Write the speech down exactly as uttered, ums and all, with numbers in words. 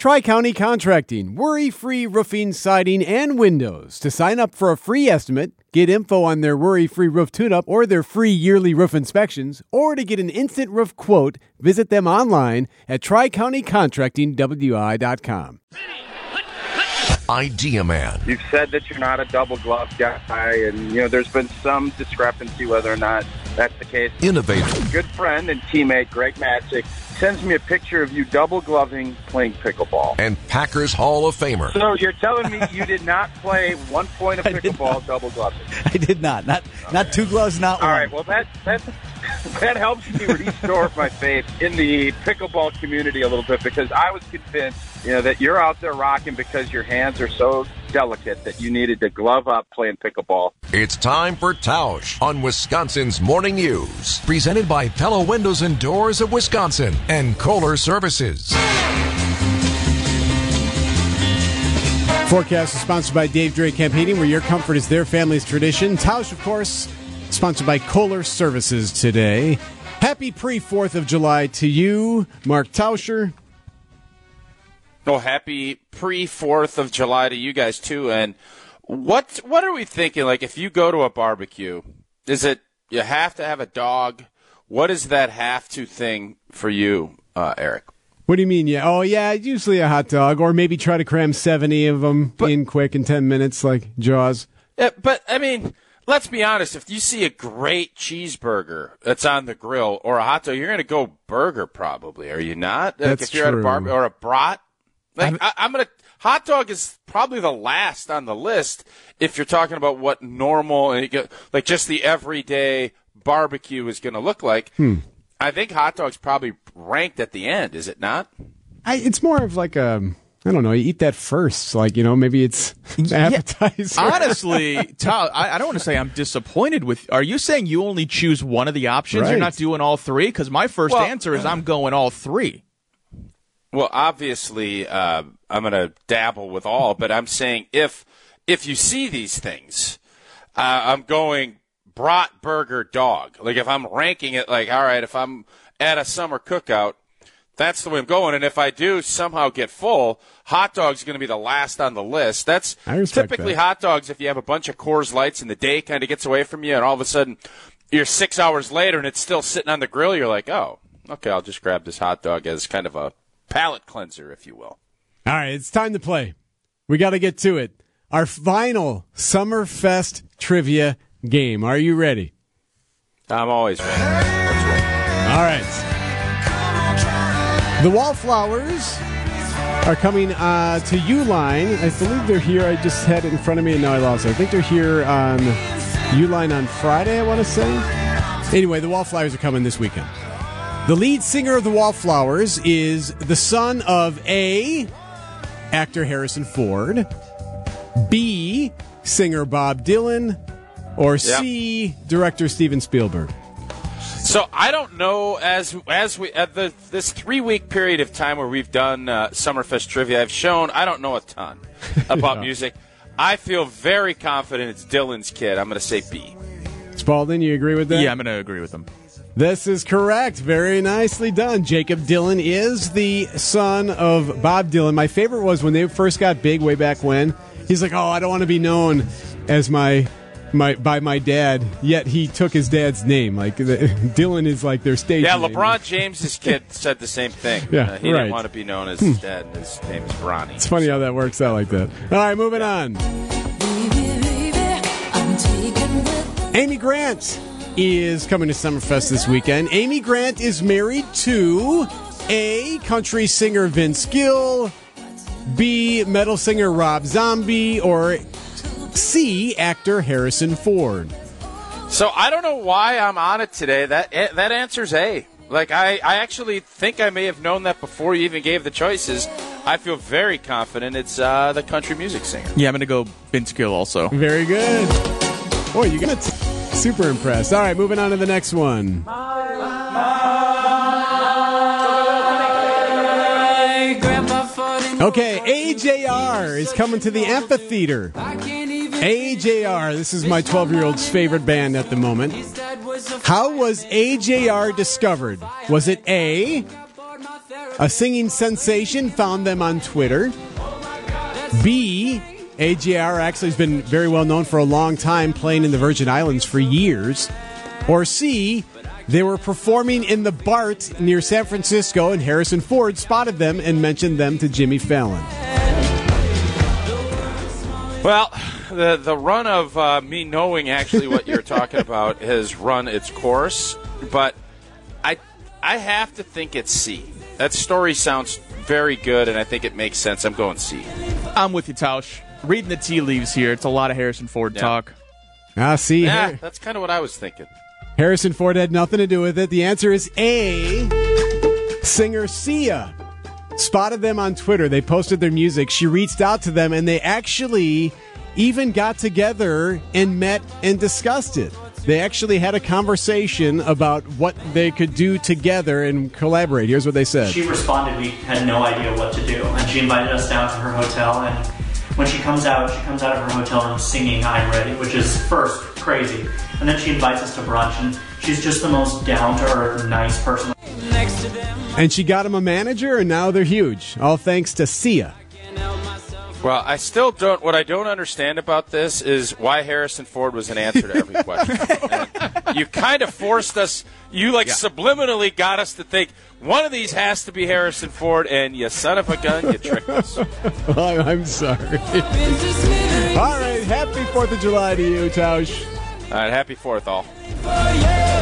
Tri-County Contracting, worry-free roofing, siding, and windows. To sign up for a free estimate, get info on their worry-free roof tune-up or their free yearly roof inspections, or to get an instant roof quote, visit them online at tri county contracting w i dot com. Idea Man. You've said that you're not a double glove guy, and you know there's been some discrepancy whether or not that's the case. Innovative. Good friend and teammate Greg Matzik sends me a picture of you double gloving playing pickleball. And Packers Hall of Famer. So you're telling me you did not play one point of pickleball double gloving? I did not. Not okay. Not two gloves, not All one. All right, well, that, that, that helps me restore my faith in the pickleball community a little bit, because I was convinced, you know, that you're out there rocking because your hands are so delicate that you needed to glove up playing pickleball. It's time for Tausch on Wisconsin's Morning News. Presented by Pella Windows and Doors of Wisconsin and Kohler Services. Forecast is sponsored by Dave Drake Camp Heating, where your comfort is their family's tradition. Tausch, of course, sponsored by Kohler Services today. Happy pre-fourth of July to you, Mark Tauscher. Well, happy pre-fourth of July to you guys, too. And what what are we thinking? Like, if you go to a barbecue, is it you have to have a dog? What is that have to thing for you, uh, Eric? What do you mean, yeah? Oh, yeah, usually a hot dog, or maybe try to cram seventy of them but, in quick in ten minutes, like Jaws. Yeah, but, I mean, let's be honest. If you see a great cheeseburger that's on the grill or a hot dog, you're going to go burger probably, are you not? Like That's if you're true. At a bar or a brat. Like, I, I'm going to – hot dog is probably the last on the list if you're talking about what normal and you get, like just the everyday barbecue is going to look like. Hmm. I think hot dog's probably ranked at the end, is it not? I, it's more of like a – I don't know. You eat that first. Like, you know, maybe it's an appetizer. Yeah. Honestly, Tal, I, I don't want to say I'm disappointed with – are you saying you only choose one of the options? Right. You're not doing all three? Because my first well, answer is I'm going all three. Well, obviously, uh, I'm going to dabble with all, but I'm saying if if you see these things, uh, I'm going brat, burger, dog. Like if I'm ranking it, like, all right, if I'm at a summer cookout, that's the way I'm going. And if I do somehow get full, hot dog's going to be the last on the list. That's typically that. hot dogs if you have a bunch of Coors Lights and the day kind of gets away from you, and all of a sudden you're six hours later and it's still sitting on the grill. You're like, oh, okay, I'll just grab this hot dog as kind of a palate cleanser, if you will. All right, it's time to play. We got to get to it. Our final Summerfest trivia game. Are you ready? I'm always ready. Let's roll. All right. The Wallflowers are coming uh, to Uline. I believe they're here. I just had it in front of me, and now I lost it. I think they're here on Uline on Friday, I want to say. Anyway, the Wallflowers are coming this weekend. The lead singer of the Wallflowers is the son of A, actor Harrison Ford, B, singer Bob Dylan, or C, yep. director Steven Spielberg. So I don't know, as as we at the this three week period of time where we've done uh, Summerfest trivia, I've shown I don't know a ton about yeah. music. I feel very confident it's Dylan's kid. I'm going to say B. Spalding, you agree with that? Yeah, I'm going to agree with him. This is correct. Very nicely done. Jacob Dylan is the son of Bob Dylan. My favorite was when they first got big way back when. He's like, oh, I don't want to be known as my my by my dad. Yet he took his dad's name. Like the, Dylan is like their stage Yeah, name. LeBron James' kid said the same thing. Yeah, uh, he right. didn't want to be known as his dad. And his name is Bronny. It's funny how that works out like that. All right, moving on. Amy Grant is coming to Summerfest this weekend. Amy Grant is married to A, country singer Vince Gill, B, metal singer Rob Zombie, or C, actor Harrison Ford. So I don't know why I'm on it today. That that answer's A. Like, I, I actually think I may have known that before you even gave the choices. I feel very confident it's uh, the country music singer. Yeah, I'm going to go Vince Gill also. Very good. Boy, you're going to... Super impressed. All right, moving on to the next one. Okay, A J R is coming to the amphitheater. A J R, this is my twelve-year-old's favorite band at the moment. How was A J R discovered? Was it A, A singing sensation found them on Twitter. B, A J R actually has been very well known for a long time, playing in the Virgin Islands for years. Or C, they were performing in the BART near San Francisco, and Harrison Ford spotted them and mentioned them to Jimmy Fallon. Well, the the run of uh, me knowing actually what you're talking about has run its course, but I I have to think it's C. That story sounds very good, and I think it makes sense. I'm going C. I'm with you, Tausch. Reading the tea leaves here, it's a lot of Harrison Ford Yeah. talk. Ah, see, Yeah, Har- that's kind of what I was thinking. Harrison Ford had nothing to do with it. The answer is A. Singer Sia spotted them on Twitter. They posted their music. She reached out to them, and they actually even got together and met and discussed it. They actually had a conversation about what they could do together and collaborate. Here's what they said. She responded, we had no idea what to do, and she invited us down to her hotel, and when she comes out, she comes out of her hotel room singing I'm Ready, which is first crazy, and then she invites us to brunch, and she's just the most down-to-earth, nice person. And she got him a manager, and now they're huge. All thanks to Sia. Well, I still don't. What I don't understand about this is why Harrison Ford was an answer to every question. And you kind of forced us. You like subliminally got us to think one of these has to be Harrison Ford, and you son of a gun, you tricked us. Well, I'm sorry. All right, happy fourth of July to you, Tausch. All right, happy Fourth, all. Oh, yeah.